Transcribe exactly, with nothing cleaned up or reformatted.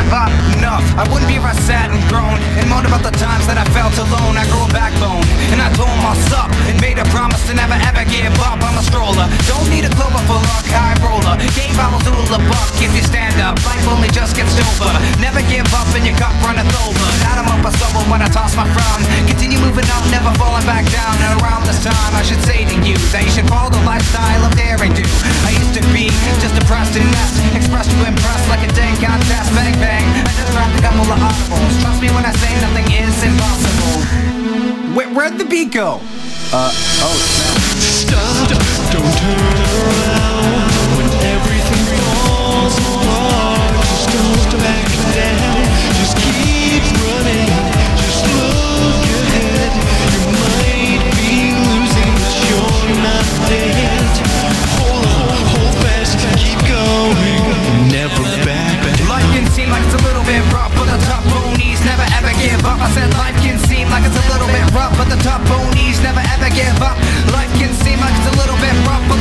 give up, enough. I wouldn't be if I sat and groaned and moaned about the times that I felt alone. I grew a backbone and I told myself and made a promise to never ever give up. I'm a stroller, don't need a clover for luck, high roller. Game bottles to a buck if you stand up. Life only just gets over. Never give up and your cup runneth over. Now I'm up a stumble when I toss my frown. Continue moving on, never falling back down. And around this time I should say to you that you should follow the lifestyle of daring do. I used to be just depressed and mess, expressed to impress like a dang contest. Bang bang, I just rapped a couple of audibles. Trust me when I say nothing is impossible. Where, where'd the beat go? Uh, oh snap. Stop, don't turn around when everything falls apart. Just don't back down, just keep running, just look ahead. You might be losing, but you're not dead. Hold on, hold fast, keep going, never back down. Life can seem like it's a little bit rough, but the tough ponies never ever give up. I said life can seem like it's a little bit rough, but the tough ponies never ever give up. Life can seem like it's a little bit rough, but